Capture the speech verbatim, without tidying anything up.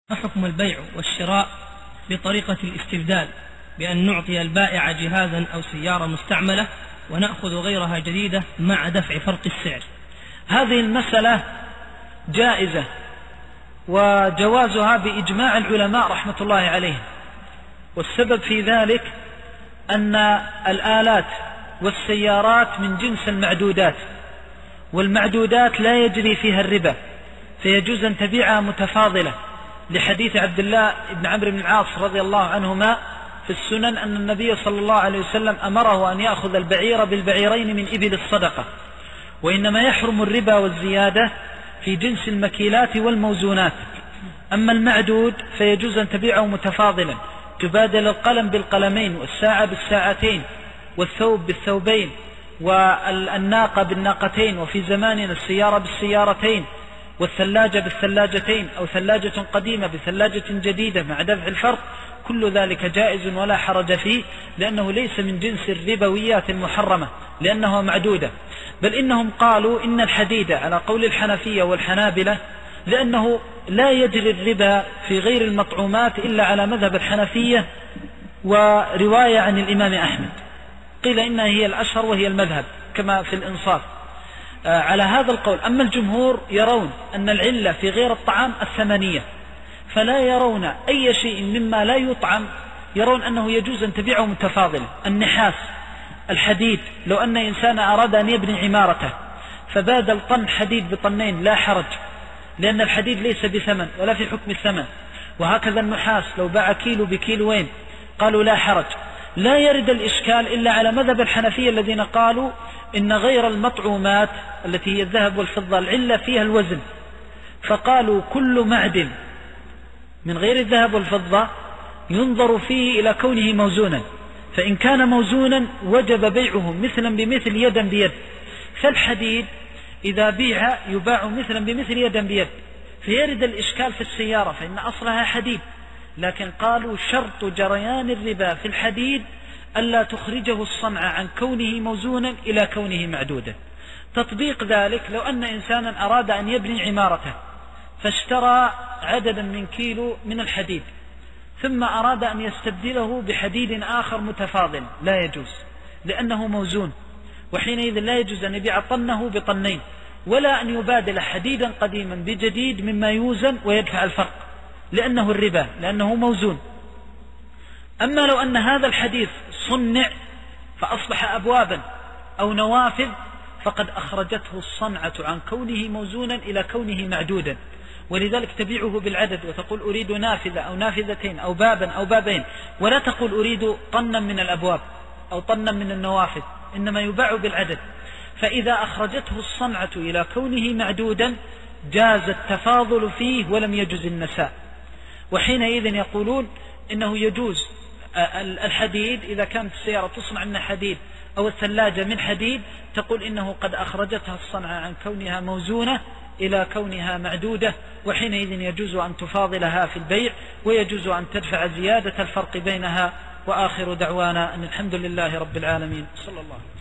ما حكم البيع والشراء بطريقة الاستبدال، بأن نعطي البائع جهازا أو سيارة مستعملة ونأخذ غيرها جديدة مع دفع فرق السعر؟ هذه المسألة جائزة، وجوازها بإجماع العلماء رحمة الله عليهم. والسبب في ذلك أن الآلات والسيارات من جنس المعدودات، والمعدودات لا يجري فيها الربا، فيجوز أن تبيعها متفاضلة، لحديث عبد الله بن عمرو بن العاص رضي الله عنهما في السنن أن النبي صلى الله عليه وسلم أمره أن يأخذ البعير بالبعيرين من إبل الصدقة. وإنما يحرم الربا والزيادة في جنس المكيلات والموزونات. أما المعدود فيجوز أن تبيعه متفاضلا، تبادل القلم بالقلمين، والساعة بالساعتين، والثوب بالثوبين، والناقة بالناقتين، وفي زماننا السيارة بالسيارتين، والثلاجة بالثلاجتين، أو ثلاجة قديمة بثلاجة جديدة مع دفع الفرق. كل ذلك جائز ولا حرج فيه، لأنه ليس من جنس الربويات المحرمة، لأنه معدودة. بل إنهم قالوا إن الحديد على قول الحنفية والحنابلة، لأنه لا يجري الربا في غير المطعومات إلا على مذهب الحنفية ورواية عن الإمام أحمد، قيل إنها هي الأشهر وهي المذهب كما في الإنصاف آه على هذا القول. أما الجمهور يرون أن العلة في غير الطعام الثمنية، فلا يرون أي شيء مما لا يطعم، يرون أنه يجوز أن تبيعه متفاضلا. النحاس، الحديد، لو أن إنسان أراد أن يبني عمارته فبادل طن حديد بطنين لا حرج، لأن الحديد ليس بثمن ولا في حكم الثمن. وهكذا النحاس لو باع كيلو بكيلوين قالوا لا حرج. لا يرد الإشكال إلا على مذهب الحنفية الذين قالوا إن غير المطعومات التي هي الذهب والفضة العلة فيها الوزن، فقالوا كل معدن من غير الذهب والفضة ينظر فيه إلى كونه موزونا، فإن كان موزونا وجب بيعه مثلا بمثل يدا بيد. فالحديد إذا بيع يباع مثلا بمثل يدا بيد، فيرد الإشكال في السيارة فإن أصلها حديد، لكن قالوا شرط جريان الربا في الحديد ألا تخرجه الصنعة عن كونه موزونا إلى كونه معدودا. تطبيق ذلك لو أن إنسانا أراد أن يبني عمارته فاشترى عددا من كيلو من الحديد، ثم أراد أن يستبدله بحديد آخر متفاضل، لا يجوز لأنه موزون، وحينئذ لا يجوز أن يبيع طنه بطنين، ولا أن يبادل حديدا قديما بجديد مما يوزن ويدفع الفرق، لأنه الربا، لأنه موزون. أما لو أن هذا الحديث صنع فأصبح أبوابا أو نوافذ، فقد أخرجته الصنعة عن كونه موزونا إلى كونه معدودا، ولذلك تبيعه بالعدد وتقول أريد نافذة أو نافذتين أو بابا أو بابين، ولا تقول أريد طنا من الأبواب أو طنا من النوافذ، إنما يباع بالعدد. فإذا أخرجته الصنعة إلى كونه معدودا جاز التفاضل فيه ولم يجوز النساء. وحينئذ يقولون إنه يجوز الحديد إذا كانت السيارة تصنع من حديد أو الثلاجة من حديد، تقول إنه قد أخرجتها الصنعة عن كونها موزونة إلى كونها معدودة، وحينئذ يجوز أن تفاضلها في البيع، ويجوز أن تدفع زيادة الفرق بينها. وآخر دعوانا أن الحمد لله رب العالمين، صلى الله عليه وسلم.